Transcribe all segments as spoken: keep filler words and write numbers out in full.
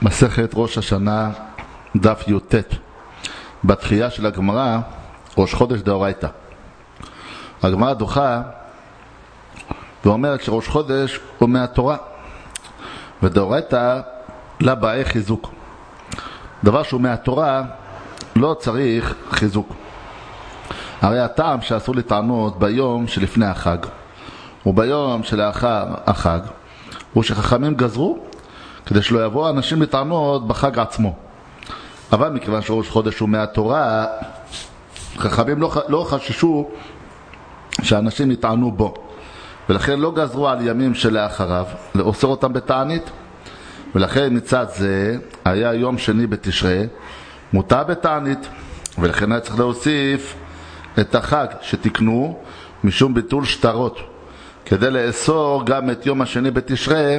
מסכת ראש השנה דף י"ט, בתחייה של הגמרא, ראש חודש דאורייתא. הגמרא דוחה ואומרת שראש חודש הוא מהתורה, ודאורייתא לה באי חיזוק. דבר שהוא מהתורה לא צריך חיזוק. הרי הטעם שאסור לטענות ביום שלפני החג וביום שלאחר החג הוא שחכמים גזרו כדי שלא יבואו אנשים לטענות בחג עצמו. אבל מכיוון שראש חודש הוא מהתורה, חכמים לא, לא חששו שאנשים יטענו בו, ולכן לא גזרו על ימים שלאחריו לאוסר אותם בתענית. ולכן מצד זה היה יום שני בתשרי מותר בתענית, ולכן היה צריך להוסיף את החג שתקנו משום ביטול שטרות, כדי לאסור גם את יום השני בתשרי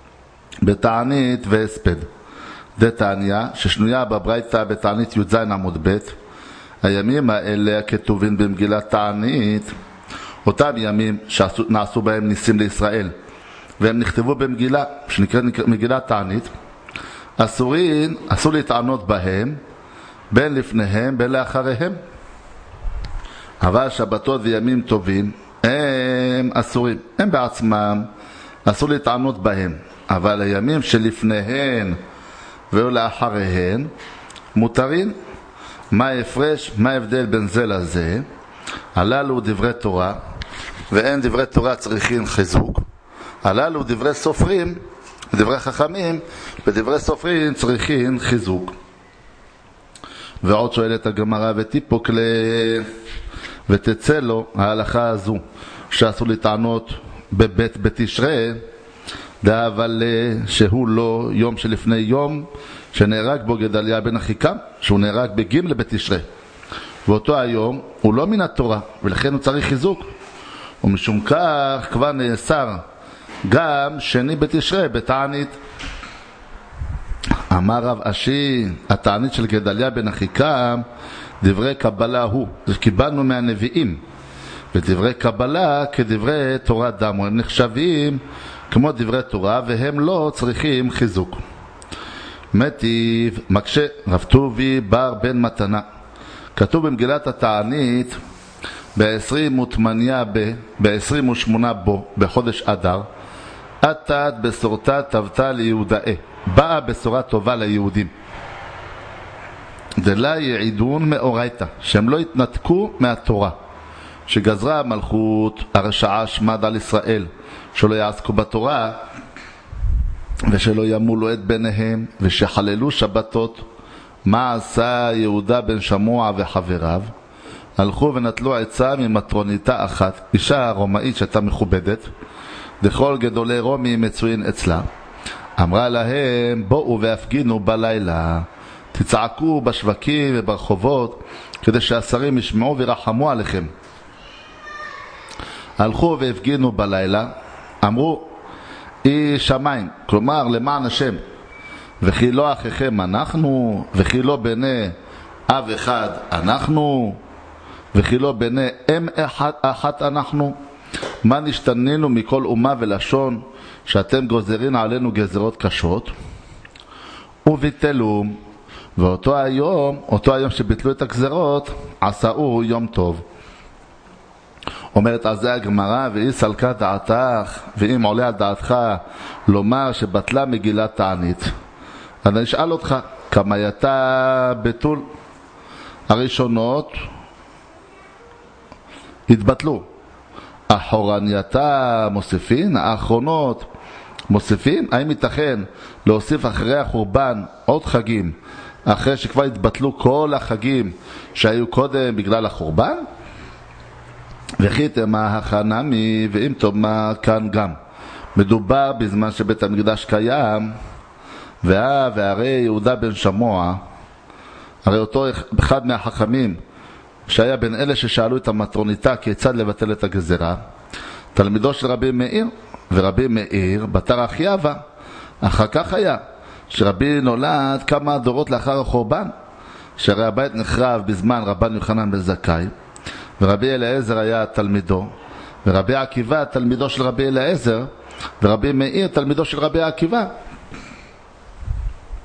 בתענית והספד. דתניא ששנויה בברייתא בתענית י"ז עמוד ב', הימים האלה הכתובים במגילת תענית, אותם ימים שנעשו בהם ניסים לישראל והם נכתבו במגילה שנקראת מגילת תענית, אסורים, אסור להתענות בהם בין לפניהם בין לאחריהם. אבל שבתות וימים טובים הם אסורים, הם בעצמם אסור להתענות בהם, אבל הימים שלפניהם ולאחריהם מותרים. מה ההפרש, מה ההבדל בין זה לזה? הללו דברי תורה, ואין דברי תורה צריכים חיזוק. הללו דברי סופרים, דברי חכמים, ודברי סופרים צריכים חיזוק. ועוד שואלת הגמרא, ותיפוק ל... ותצא לו ההלכה הזו שאסור לטענות בבית בתשרי, אבל שהוא לא יום שלפני יום שנהרג בו גדליה בן אחיקם, שהוא נהרג בג' בתשרי, ואותו היום הוא לא מן התורה, ולכן הוא צריך חיזוק. ומשום כך כבר נאסר גם שני בתשרי בתענית. אמר רב אשי, התענית של גדליה בן אחיקם דברי קבלה הוא, זה קיבלנו מהנביאים, ודברי קבלה כדברי תורה דמו, הם נחשבים כמו דברי תורה והם לא צריכים חיזוק. מטיב מקשה רב טובי בר בן מתנה, כתוב במגילת התענית ב-עשרים ותמניה ב, ב-עשרים ושמונה בו בחודש אדר, עתת בשורתה תבתה ליהודאי, באה בשורה טובה ליהודים. דלה יעידון מאורייתא, שהם לא התנתקו מהתורה שגזרה המלכות הרשעה שמד על ישראל, שלא יעסקו בתורה ושלא ימולו את ביניהם ושחללו שבתות. מה עשה יהודה בן שמוע וחבריו? הלכו ונטלו עצה ממטרוניתה אחת, אישה רומאית שהייתה מכובדת, דכל גדולי רומי מצוין אצלה. אמרה להם, בואו והפגינו בלילה, תצעקו בשווקים וברחובות כדי שהשרים ישמעו וירחמו עליכם. הלכו והפגינו בלילה, אמרו אי שמיים, כלומר למען השם, וכי לא אחיכם אנחנו, וכי לא בני אב אחד אנחנו, וכי לא בני אם אחת, אחת אנחנו. מה נשתנינו מכל אומה ולשון שאתם גוזרים עלינו גזרות קשות? וביטלו, ואותו היום, אותו היום שביטלו את הגזרות, עשאו יום טוב. אומרת על זה הגמרא, ואי סלקה דעתך, ואם עולה על דעתך לומר שבטלה מגילת תענית, אז אני אשאל אותך, כמה יתה ביטול? הראשונות התבטלו, אחורנייתה מוסיפין, האחרונות מוסיפין. האם ייתכן להוסיף אחרי החורבן עוד חגים אחרי שכבר התבטלו כל החגים שהיו קודם בגלל החורבן? וכי תמה החנמי, ואם תאמר כאן גם מדובר בזמן שבית המקדש קיים, ואה והרי יהודה בן שמוע, הרי אותו אחד מהחכמים שהיה בין אלה ששאלו את המטרוניתה כיצד לבטל את הגזרה, תלמידו של רבי מאיר, ורבי מאיר בתר אחייבה. אחר כך היה שרבי נולד כמה דורות לאחר החורבן, שהרי הבית נחרב בזמן רבן יוחנן בן זכאי, ורבי אליעזר היה תלמידו, ורבי עקיבא תלמידו של רבי אליעזר, ורבי מאיר תלמידו של רבי עקיבא.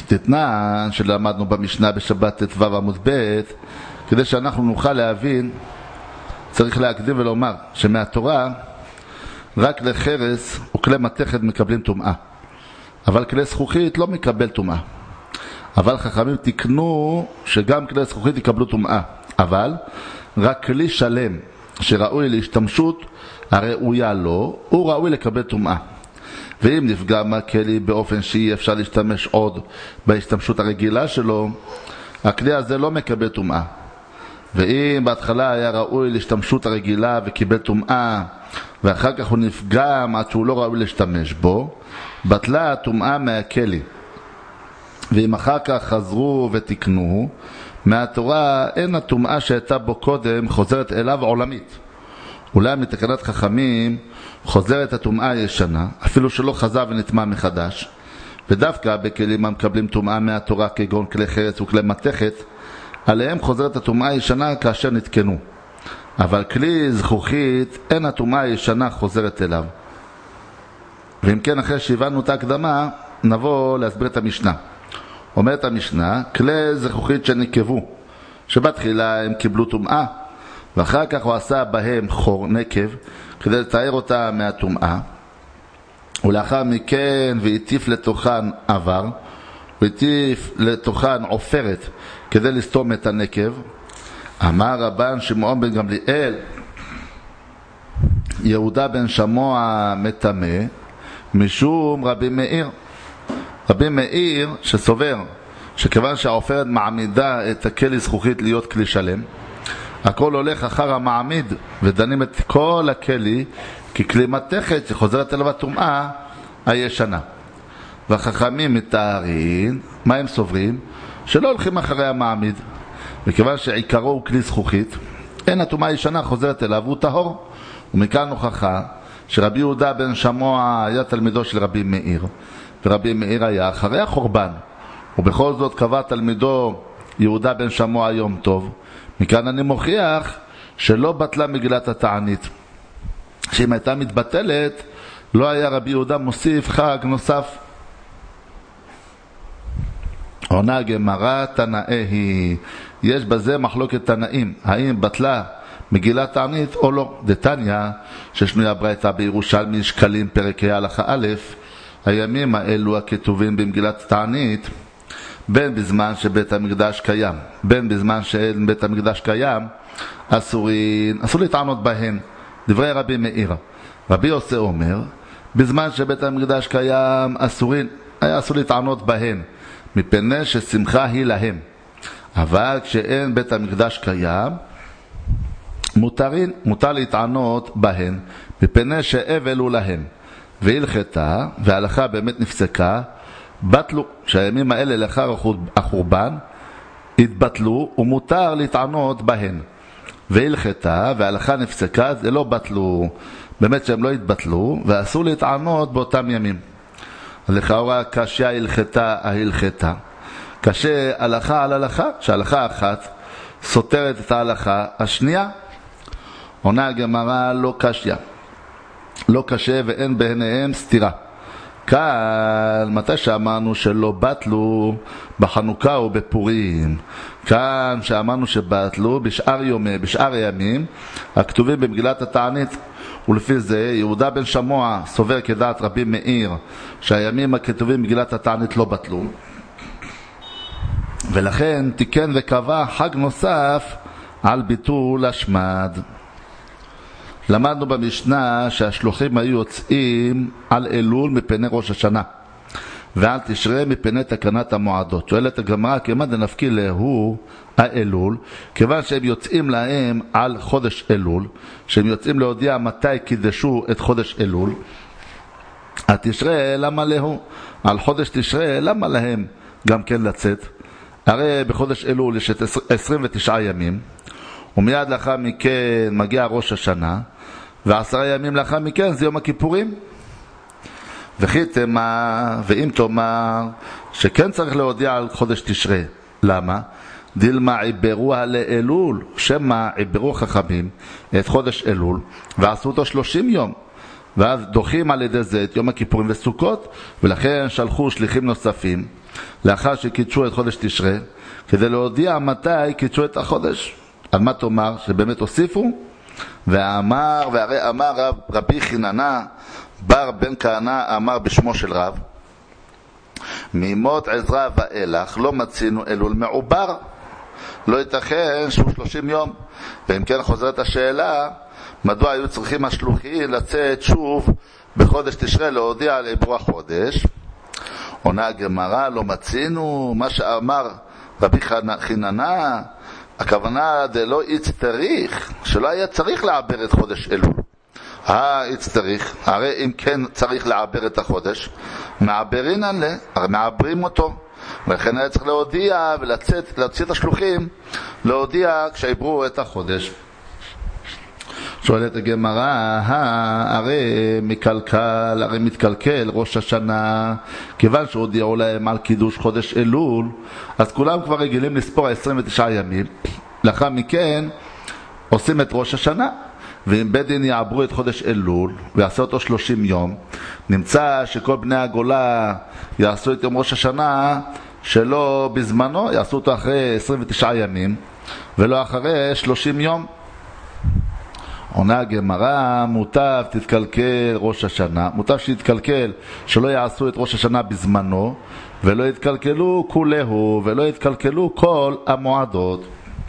תתנן שלמדנו במשנה בשבת ט"ו עמוד ב', כדי שאנחנו נוכל להבין, צריך להקדים ולומר שמהתורה רק לחרס וכלי מתכת מקבלים טומאה, אבל כלי זכוכית לא מקבל טומאה. אבל חכמים תקנו שגם כלי זכוכית יקבלו טומאה, אבל רק כלי שלם שראוי להשתמשות הראויה לו, הוא ראוי לקבל טומאה. ואם נפגע מהכלי באופן שאי אפשר להשתמש עוד בהשתמשות הרגילה שלו, הכלי הזה לא מקבל טומאה. ואם בהתחלה היה ראוי להשתמשות הרגילה וקיבל טומאה, ואחר כך הוא נפגע עד שהוא לא ראוי להשתמש בו, בטלה הטומאה מהכלי. ואם אחר כך חזרו ותקנו, מהתורה אין הטומאה שהייתה בו קודם חוזרת אליו עולמית. אולי מתקנת חכמים חוזרת הטומאה הישנה, אפילו שלא חזר ונטמע מחדש. ודווקא בכלים המקבלים טומאה מהתורה כגון כלי חרס וכלי מתכת, עליהם חוזרת הטומאה הישנה כאשר נתקנו. אבל כלי זכוכית אין הטומאה הישנה חוזרת אליו. ואם כן, אחרי שהבנו את ההקדמה, נבוא להסביר את המשנה. אומרת המשנה, כלי זכוכית שנקבו, שבתחילה הם קיבלו טומאה, ואחר כך הוא עשה בהם חור נקב כדי לתאר אותה מהטומאה, ולאחר מכן והטיף לתוכן עבר, והטיף לתוכן עופרת כדי לסתום את הנקב. אמר רבן שמעון בן גמליאל, יהודה בן שמוע מטמא משום רבי מאיר. רבי מאיר שסובר שכיוון שהעופרת מעמידה את הכלי זכוכית להיות כלי שלם, הכל הולך אחר המעמיד ודנים את כל הכלי ככלי מתכת שחוזרת אליו הטומאה הישנה. והחכמים מתארים, מה הם סוברים? שלא הולכים אחרי המעמיד, וכיוון שעיקרו הוא כלי זכוכית, אין הטומאה הישנה חוזרת אליו, הוא טהור. ומכאן הוכחה שרבי יהודה בן שמוע היה תלמידו של רבי מאיר, ורבי מאיר היה אחרי החורבן, ובכל זאת קבע תלמידו יהודה בן שמוע יום טוב. מכאן אני מוכיח שלא בטלה מגילת התענית, שאם הייתה מתבטלת לא היה רבי יהודה מוסיף חג נוסף. עונה גמרא תנאי, יש בזה מחלוקת תנאים, האם בטלה מגילת תענית או לא. דתניא ששנויה ברייתא בירושלמי שקלים פרק ה' הלכה א', הימים האלו הכתובים במגילת תענית, בין בזמן שבית המקדש קיים, בין בזמן שאין בית המקדש קיים, אסורים, אסור להתענות בהן. דברי רבי מאיר. רבי יוסי אומר, בזמן שבית המקדש קיים, אסורים, היה אסור להתענות בהן, מפני ששמחה היא להם. אבל כשאין בית המקדש קיים, מותרין, מותר להתענות בהן, מפני שאבל הוא להם. והלכתה, וההלכה באמת נפסקה, בטלו, שהימים האלה לאחר החורבן התבטלו ומותר להתענות בהן. והלכתה, וההלכה נפסקה, זה לא בטלו, באמת שהם לא התבטלו, ואסור להתענות באותם ימים. לכאורה קשיה הלכתה ההלכתה, קשה הלכה על הלכה, שההלכה אחת סותרת את ההלכה השנייה. עונה הגמרא לא קשיה, לא קשה ואין ביניהם סתירה. כאן, מתי שאמרנו שלא בטלו בחנוכה או בפורים, כאן שאמרנו שבטלו בשאר יומי, בשאר הימים הכתובים במגילת התענית. ולפי זה יהודה בן שמוע סובר כדעת רבי מאיר שהימים הכתובים במגילת התענית לא בטלו, ולכן תיקן וקבע חג נוסף על ביטול השמד. למדנו במשנה שהשלוחים היו יוצאים על אלול מפני ראש השנה, ועל תשרי מפני תקנת המועדות. שואלת הגמרא, כמה דנפקי להו האלול, כיוון שהם יוצאים להם על חודש אלול, שהם יוצאים להודיע מתי קידשו את חודש אלול, התשרי למה להו? על חודש תשרי למה להם גם כן לצאת? הרי בחודש אלול יש את עשרים ותשעה ימים, ומיד לאחר מכן מגיע ראש השנה, ועשרה ימים לאחר מכן זה יום הכיפורים. וכי תמה, ואם תאמר שכן צריך להודיע על חודש תשרי, למה? דילמה עיברוה לאלול, שמה עיברו חכמים את חודש אלול ועשו אותו שלושים יום, ואז דוחים על ידי זה את יום הכיפורים וסוכות, ולכן שלחו שליחים נוספים, לאחר שקידשו את חודש תשרי, כדי להודיע מתי קידשו את החודש. על מה תאמר? שבאמת הוסיפו, ואמר, והרי אמר רב, רבי חננה, בר בן כהנא אמר בשמו של רב, מימות עזרא ואילך לא מצינו אלול מעובר, לא ייתכן שהוא שלושים יום. ואם כן חוזרת השאלה, מדוע היו צריכים השלוחים לצאת שוב בחודש תשרי להודיע על עיבור החודש? עונה הגמרא, לא מצינו, מה שאמר רבי חננה, הכוונה דלא יצטריך, שלא היה צריך לעבר את חודש אלול. אה, יצטריך, הרי אם כן צריך לעבר את החודש, מעברין עלה, הרי מעברים אותו, ולכן היה צריך להודיע ולצאת, להוציא את השלוחים, להודיע כשעברו את החודש. שואלת הגמרא, הרי מקלקל, הרי מתקלקל ראש השנה, כיוון שהודיעו להם על קידוש חודש אלול, אז כולם כבר רגילים לספור עשרים ותשעה ימים, לאחר מכן עושים את ראש השנה, ואם בית דין יעברו את חודש אלול ויעשו אותו שלושים יום, נמצא שכל בני הגולה יעשו את יום ראש השנה שלא בזמנו, יעשו אותו אחרי עשרים ותשעה ימים ולא אחרי שלושים יום. עונה הגמרא, מוטב תתקלקל ראש השנה, מוטב שיתקלקל שלא יעשו את ראש השנה בזמנו, ולא יתקלקלו כולהו, ולא יתקלקלו כל המועדות.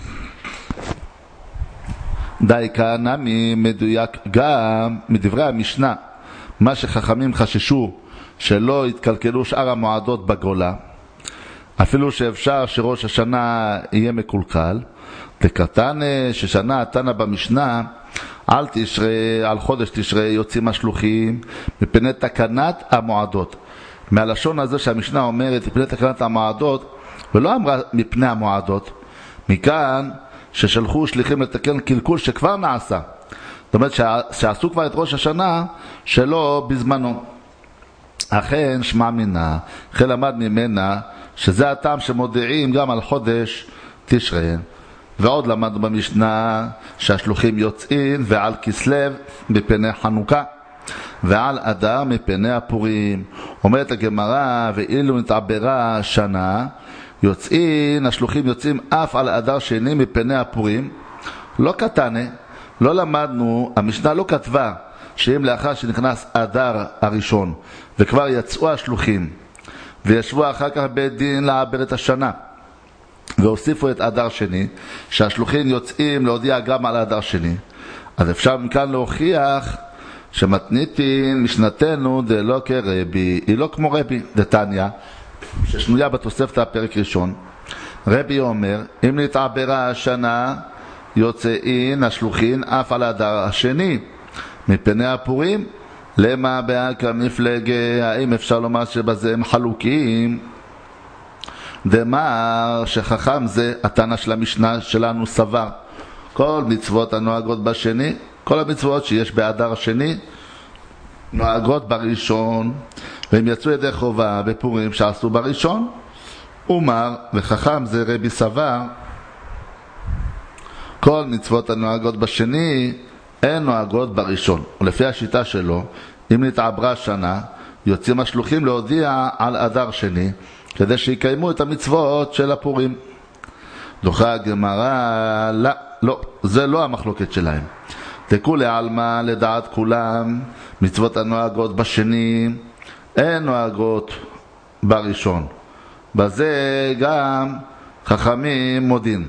די כאן מדויק גם מדברי המשנה, מה שחכמים חששו שלא יתקלקלו שאר המועדות בגולה, אפילו שאפשר שראש השנה יהיה מקולקל. דקתנא ששנה תנא במשנה, על תשרי, על חודש תשרי יוצאים השלוחים מפני תקנת המועדות. מהלשון הזה שהמשנה אומרת מפני תקנת המועדות, ולא אמרה מפני המועדות, מכאן ששלחו שליחים לתקן קלקול שכבר נעשה. זאת אומרת שעשו כבר את ראש השנה שלא בזמנו. אכן שמע מינה, אחרי למד ממנה שזה הטעם שמודיעים גם על חודש תשרי. ועוד למד במשנה שהשלוחים יוצאים ועל כסלו מפני חנוכה ועל אדר מפני הפורים. אומרת הגמרא, ואילו נתעברה שנה יוצאים, השלוחים יוצאים אף על אדר שני מפני הפורים. לא קטנה, לא למדנו, המשנה לא כתבה שאם לאחר שנכנס אדר הראשון וכבר יצאו השלוחים וישבו אחר כך בית דין לעבר את השנה והוסיפו את אדר שני, שהשלוחים יוצאים להודיע גם על אדר שני, אז אפשר מכאן להוכיח שמתניתין משנתנו דלא כרבי, היא לא כמו רבי דתניא ששנויה בתוספת הפרק ראשון. רבי אומר, אם נתעברה השנה יוצאין השלוחים אף על אדר השני מפני הפורים. למה בהקה מפלגה, האם אפשר לומר שבזה הם חלוקים? דמר שחכם זה התנא של המשנה שלנו סבר, כל מצוות הנוהגות בשני, כל המצוות שיש באדר השני נוהגות בראשון, והם יצאו ידי חובה בפורים שעשו בראשון. אומר וחכם זה רבי סבר, כל מצוות הנוהגות בשני אין נוהגות בראשון. ולפי השיטה שלו, אם נתעברה שנה יוצאים השלוחים להודיע על אדר שני כדי שיקיימו את המצוות של הפורים. דוחה הגמרא, לא, לא, זה לא המחלוקת שלהם. תקולי עלמא לדעת כולם, מצוות הנוהגות בשני אין נוהגות בראשון. בזה גם חכמים מודין.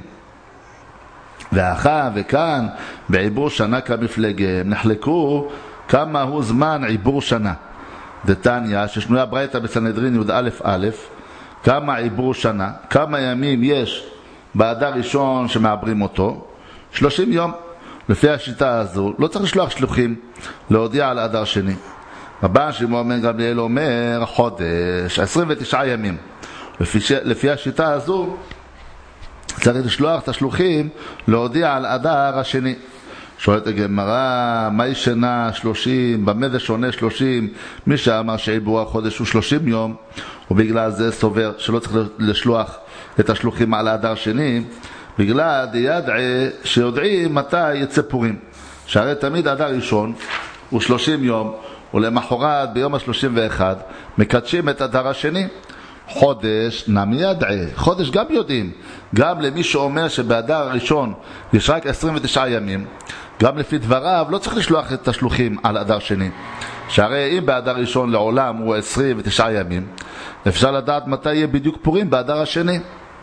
ואחר וכאן בעיבור שנה כמפלגה נחלקו כמה הוא זמן עיבור שנה. דתניא ששנויה ברייתא בסנהדרין י"א א', כמה עיבור שנה, כמה ימים יש באדר ראשון שמעברים אותו? שלושים יום. לפי השיטה הזו לא צריך לשלוח שלוחים להודיע על אדר שני. רבן שמעון בן גמליאל אומר חודש, עשרים ותשעה ימים. לפי, לפי השיטה הזו צריך לשלוח את השלוחים להודיע על אדר השני. שואלת הגמרא, מהי שנה שלושים, במה זה שונה שלושים? מי שאמר שעיבור החודש הוא שלושים יום, ובגלל זה סובר שלא צריך לשלוח את השלוחים על האדר שני, בגלל דידעי שיודעים מתי יצא פורים, שהרי תמיד האדר ראשון הוא שלושים יום, ולמחרת ביום ה-שלושים ואחד מקדשים את אדר השני. חודש נמי ידעי, חודש גם יודעים, גם למי שאומר שבאדר הראשון יש רק עשרים ותשעה ימים, גם לפי דבריו לא צריך לשלוח את השלוחים על אדר שני, שהרי אם באדר ראשון לעולם הוא עשרים ותשעה ימים, אפשר לדעת מתי יהיה בדיוק פורים באדר השני.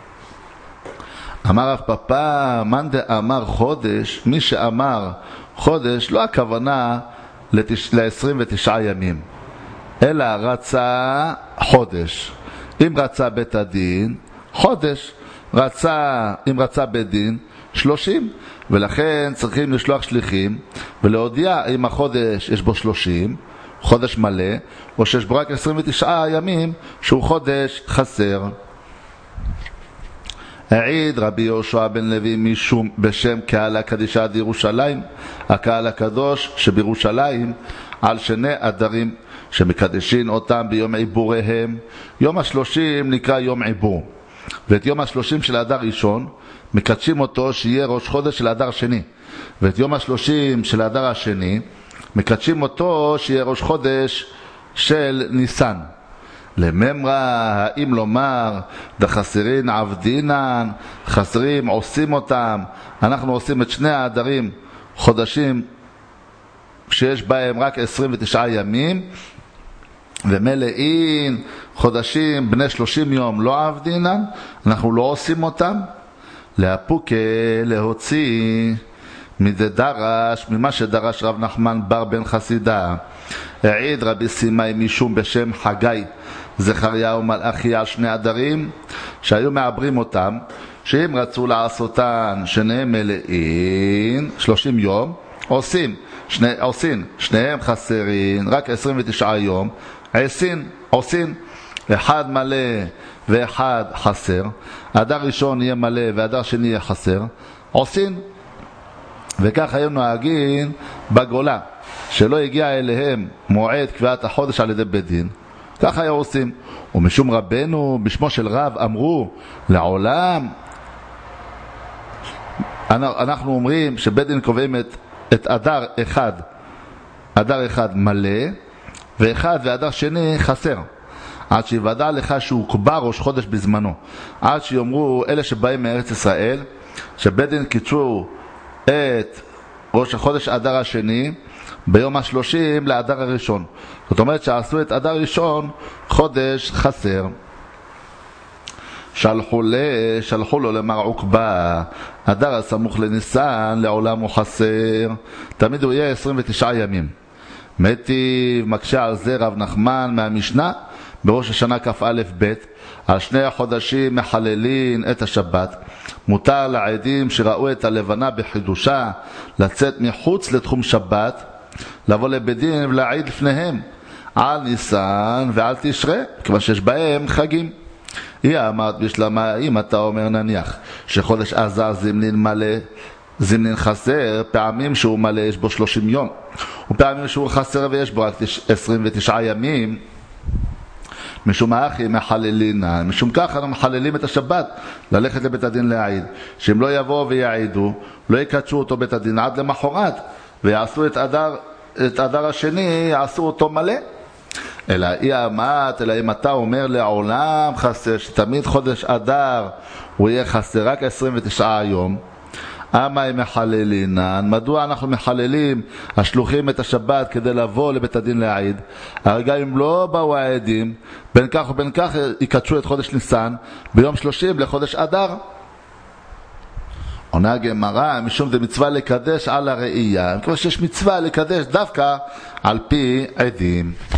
אמר רב פפא, מאן דאמר חודש, מי שאמר חודש לא הכוונה ל-עשרים ותשעה ימים, אלא רצה חודש. אם רצה בית הדין, חודש. רצה, אם רצה בית דין, שלושים. ולכן צריכים לשלוח שליחים ולהודיע אם החודש יש בו שלושים, חודש מלא, או שיש בו רק עשרים ותשעה ימים שהוא חודש חסר. העיד רבי יהושע בן לוי משום בשם קהל הקדישה דירושלים, הקהל הקדוש שבירושלים, על שני אדרים שמקדשים אותם ביום עיבוריהם. יום השלושים נקרא יום עיבור, ואת יום השלושים של האדר ראשון מקדשים אותו שיהיה ראש חודש של האדר שני, ואת יום השלושים של האדר השני מקדשים אותו שיהיה ראש חודש של ניסן. לממרה, האם לומר דחסרין עבדינן, חסרים עושים אותם, אנחנו עושים את שני האדרים חודשים שיש בהם רק עשרים ותשעה ימים, ומלאים חודשים בני שלושים יום לא עבדינן, אנחנו לא עושים אותם. להפוקה להוציא מזה דרש, ממה שדרש רב נחמן בר בן חסידה. העיד רבי סימאי משום בשם חגי זכריה ומלאכי על שני אדרים שהיו מעברים אותם, שאם רצו לעשותן שניהם מלאים שלושים יום, עושים שני, עושים שניהם חסרים רק עשרים ותשעה יום, עשין עושים אחד מלא ואחד חסר, אדר ראשון יהיה מלא ואדר שני יהיה חסר, עושים. וכך היו נוהגים בגולה, שלא הגיע אליהם מועד קביעת החודש על ידי בית דין, כך היו עושים. ומשום רבנו בשמו של רב אמרו לעולם, אנחנו אומרים שבית דין קובעים את, את אדר אחד, אדר אחד מלא ואחד ואדר שני חסר, עד שיוודע לך שהוא קבע ראש חודש בזמנו, עד שיאמרו אלה שבאים מארץ ישראל שבית דין קידשו את ראש החודש אדר השני ביום השלושים לאדר הראשון, זאת אומרת שעשו את אדר ראשון חודש חסר. שלחו, ל... שלחו לו למר עוקבה, אדר הסמוך לניסן לעולם הוא חסר, תמיד הוא יהיה עשרים ותשעה ימים. מתי מקשה על זה רב נחמן מהמשנה בראש השנה כ"א ב', על שני החודשים מחללים את השבת, מותר לעדים שראו את הלבנה בחידושה לצאת מחוץ לתחום שבת, לבוא לבית דין ולהעיד לפניהם על ניסן ועל תשרה, כיוון שיש בהם חגים. היא אמרת בשלמה, אם אתה אומר נניח שחודש עזר זמנין מלא זמנין חסר, פעמים שהוא מלא יש בו שלושים יום, ופעמים שהוא חסר ויש בו רק עשרים ותשעה ימים, משום האחי מחללינן, משום כך אנחנו מחללים את השבת ללכת לבית הדין להעיד, שאם לא יבואו ויעידו לא יקדשו אותו בית הדין עד למחרת, ויעשו את אדר, את אדר השני יעשו אותו מלא. אלא היא אמרת, אלא אם אתה אומר לעולם חסר, שתמיד חודש אדר הוא יהיה חסר רק עשרים ותשעה יום, אמה הם מחללינן, מדוע אנחנו מחללים השלוחים את השבת כדי לבוא לבית הדין להעיד? הרגע אם לא באו העדים, בין כך ובין כך יקדשו את חודש ניסן ביום שלושים לחודש אדר. עונה הגמרא, משום זה מצווה לקדש על הראייה, כמו שיש מצווה לקדש דווקא על פי עדים.